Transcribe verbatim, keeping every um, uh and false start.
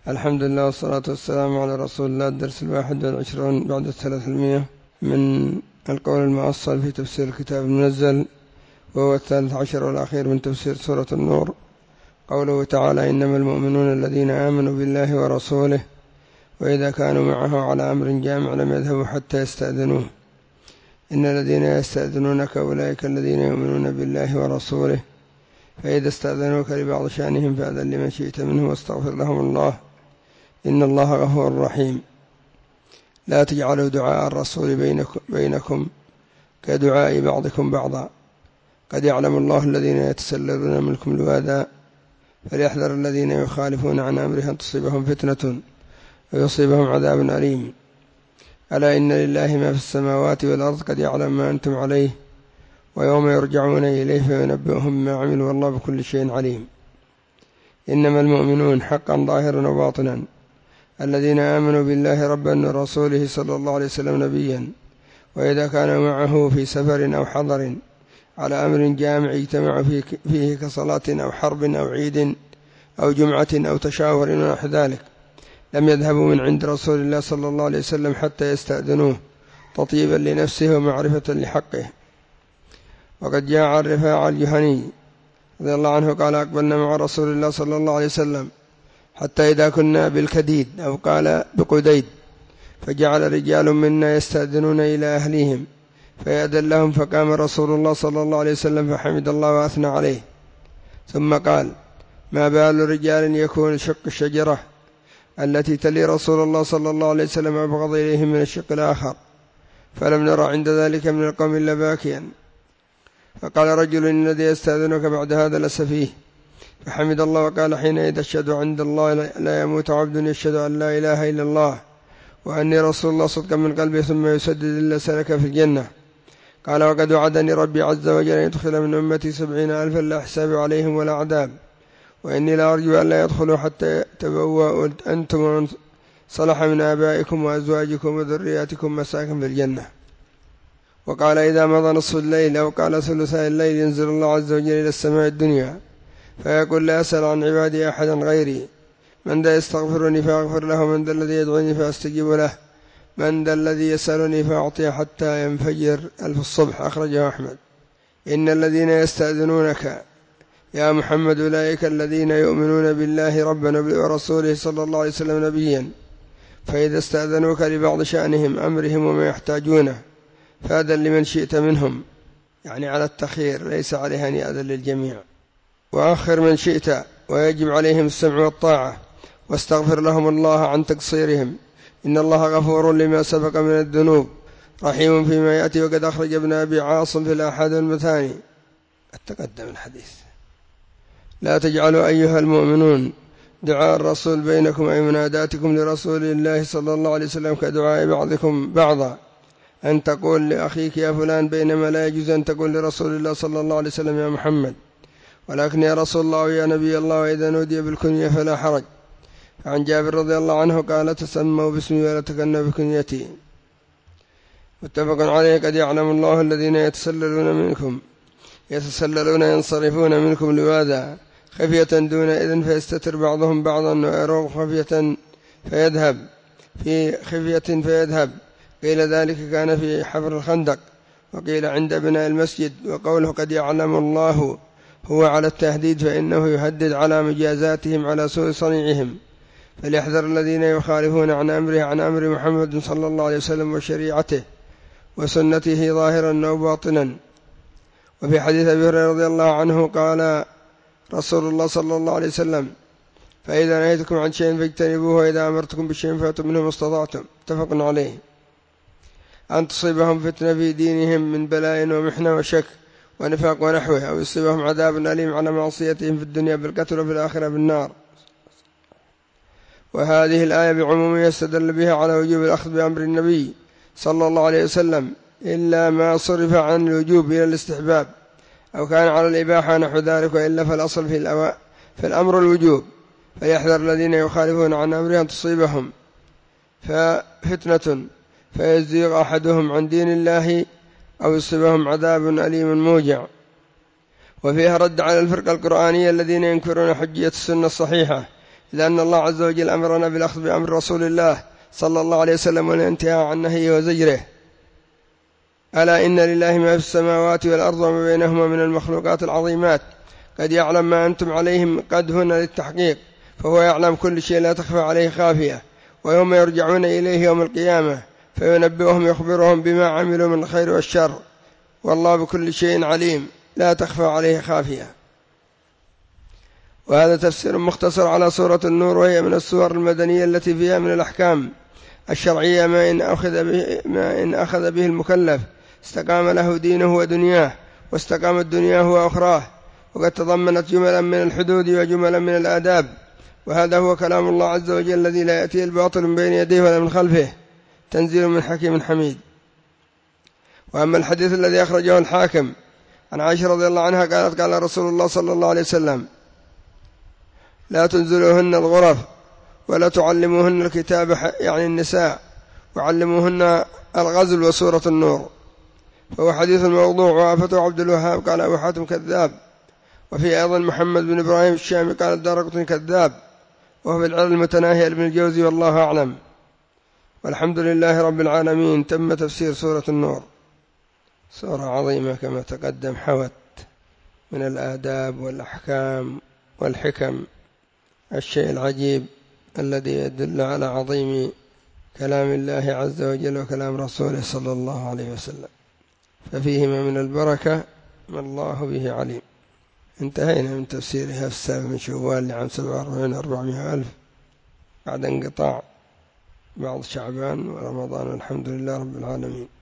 الحمد لله والصلاة والسلام على رسول الله. الدرس الواحد والعشرون بعد الثلاثمائة من القول المؤصل في تفسير الكتاب المنزل، وهو الثالث عشر والأخير من تفسير سورة النور. قوله تعالى: إنما المؤمنون الذين آمنوا بالله ورسوله وإذا كانوا معه على أمر جامع لم يذهبوا حتى يستأذنوه. إن الذين يستأذنونك أولئك الذين يؤمنون بالله ورسوله فإذا استأذنوك لبعض شأنهم فأذن لمن شئت منه واستغفر لهم الله إن الله غفور رحيم. لا تجعلوا دعاء الرسول بينكم, بينكم كدعاء بعضكم بعضا، قد يعلم الله الذين يتسللون منكم لواذا فليحذر الذين يخالفون عن أمره أن تصيبهم فتنة ويصيبهم عذاب أليم. ألا إن لله ما في السماوات والأرض قد يعلم ما أنتم عليه ويوم يرجعون إليه فينبئهم ما عملوا والله بكل شيء عليم. إنما المؤمنون حقا ظاهرا وباطنا الذين آمنوا بالله ربا ورسوله صلى الله عليه وسلم نبيا وإذا كانوا معه في سفر أو حضر على أمر جامع اجتمع فيه كصلاة أو حرب أو عيد أو جمعة أو تشاور ونحو ذلك لم يذهبوا من عند رسول الله صلى الله عليه وسلم حتى يستأذنوه تطيبا لنفسه ومعرفة لحقه. وقد جاء عن رفاعة الجهني رضي الله عنه قال: أقبلنا مع رسول الله صلى الله عليه وسلم حتى إذا كنا بالكديد أو قال بقديد فجعل رجال منا يستأذنون إلى أهليهم فيأذن لهم، فقام رسول الله صلى الله عليه وسلم فحمد الله وأثنى عليه ثم قال: ما بال رجال يكون شق الشجرة التي تلي رسول الله صلى الله عليه وسلم أبغض إليهم من الشق الآخر، فلم نرى عند ذلك من القوم إلا باكيا. فقال رجل: إن الذي يستأذنك بعد هذا لسفيه، فحمد الله وقال: حينئذ أشهد عند الله لا يموت عبد يشهد أن لا إله إلا الله وأني رسول الله صدقا من قلبه ثم يسدد إلا سلك في الجنة. قال: وقد وعدني ربي عز وجل أن يدخل من أمتي سبعين ألفا لا حساب عليهم ولا عذاب، وإني لا أرجو أن لا يدخلوا حتى تبوأوا أنتم ومن صلح من آبائكم وأزواجكم وذرياتكم مساكن في الجنة. وقال: إذا مضى نصف الليل أو قال ثلثاء الليل ينزل الله عز وجل إلى السماء الدنيا فيقول: لا أسأل عن عبادي أحدا غيري، من ذا يستغفرني فأغفر له، من ذا الذي يدعوني فأستجيب له، من ذا الذي يسألني فأعطيه حتى ينفجر ألف الصبح. أخرجه أحمد. إن الذين يستأذنونك يا محمد أولئك الذين يؤمنون بالله ربا ورسوله صلى الله عليه وسلم نبيا فإذا استأذنوك لبعض شأنهم أمرهم وما يحتاجونه فأذن لمن شئت منهم، يعني على التخير ليس عليها أن يأذن للجميع، وآخر من شئت، ويجب عليهم السمع والطاعة، واستغفر لهم الله عن تقصيرهم إن الله غفور لما سبق من الذنوب رحيم فيما يأتي. وقد أخرج ابن أبي عاصم في الآحاد والمثاني. التقدم الحديث: لا تجعلوا أيها المؤمنون دعاء الرسول بينكم أي مناداتكم لرسول الله صلى الله عليه وسلم كدعاء بعضكم بعضا، أن تقول لأخيك يا فلان بينما لا يجوز أن تقول لرسول الله صلى الله عليه وسلم يا محمد، ولكن يا رسول الله ويا نبي الله وإذا نودي بالكنية فلا حرج. عن جابر رضي الله عنه قال: تسموا باسمي ولا تكنوا بكنيتي. متفق عليه. قد يعلم الله الذين يتسللون منكم يتسللون ينصرفون منكم لواذا خفية دون إذن فيستتر بعضهم بعضا ويروغ خفية فيذهب في خفية فيذهب. قيل ذلك كان في حفر الخندق، وقيل عند بناء المسجد. وقوله قد يعلم الله هو على التهديد، فإنه يهدد على مجازاتهم على سوء صنيعهم، فليحذر الذين يخالفون عن أمره عن أمر محمد صلى الله عليه وسلم وشريعته وسنته ظاهرا أو باطنا. وفي حديث أبي هريرة رضي الله عنه قال رسول الله صلى الله عليه وسلم: فإذا نهيتكم عن شيء فاجتنبوه، وإذا أمرتكم بشيء فأتوا منه ما استطعتم. متفق عليه. أن تصيبهم فتنة في دينهم من بلاء ومحنة وشك ونفاق ونحوه، أو يصيبهم عذاب أليم على معصيتهم في الدنيا بالقتل وفي الآخرة بالنار. وهذه الآية بعمومها يستدل بها على وجوب الأخذ بأمر النبي صلى الله عليه وسلم إلا ما صرف عن الوجوب إلى الاستحباب أو كان على الإباحة نحو ذلك، وإلا فالأصل في, الأو... في الأمر الوجوب. فيحذر الذين يخالفون عن أمره أن تصيبهم ففتنة فيزيغ أحدهم عن دين الله أو يصيبهم عذاب أليم موجع. وفيها رد على الفرقة القرآنية الذين ينكرون حجية السنة الصحيحة لأن الله عز وجل أمرنا بالأخذ بأمر رسول الله صلى الله عليه وسلم والانتهاء عن نهيه وزجره. ألا إن لله ما في السماوات والأرض وما بينهما من المخلوقات العظيمات، قد يعلم ما أنتم عليهم قد هنا للتحقيق، فهو يعلم كل شيء لا تخفى عليه خافية. ويوم يرجعون إليه يوم القيامة فينبئهم يخبرهم بما عملوا من الخير والشر، والله بكل شيء عليم لا تخفى عليه خافية. وهذا تفسير مختصر على سورة النور، وهي من السور المدنية التي فيها من الأحكام الشرعية ما إن أخذ به, ما إن أخذ به المكلف استقام له دينه ودنياه، واستقامت دنياه وأخراه. وقد تضمنت جملا من الحدود وجملا من الآداب، وهذا هو كلام الله عز وجل الذي لا يأتيه الباطل من بين يديه ولا من خلفه، تنزيل من حكيم حميد. وأما الحديث الذي أخرجه الحاكم عن عائشة رضي الله عنها قالت قال رسول الله صلى الله عليه وسلم: لا تنزلوهن الغرف ولا تعلموهن الكتاب، يعني النساء، وعلموهن الغزل وسورة النور. فهو حديث موضوع، وافته عبد الوهاب قال أبو حاتم كذاب. وفي أيضا محمد بن إبراهيم الشامي قال الدارقطني كذاب، وهو بالعلم المتناهي لابن الجوزي، والله أعلم. والحمد لله رب العالمين. تم تفسير سورة النور، سورة عظيمة كما تقدم، حوت من الآداب والأحكام والحكم الشيء العجيب الذي يدل على عظيم كلام الله عز وجل وكلام رسوله صلى الله عليه وسلم، ففيهما من البركة ما الله به عليم. انتهينا من تفسيرها في السابع من شوال لعام سبعة وأربعين أربعمائة ألف بعد انقطاع بعض شعبان ورمضان، والحمد لله رب العالمين.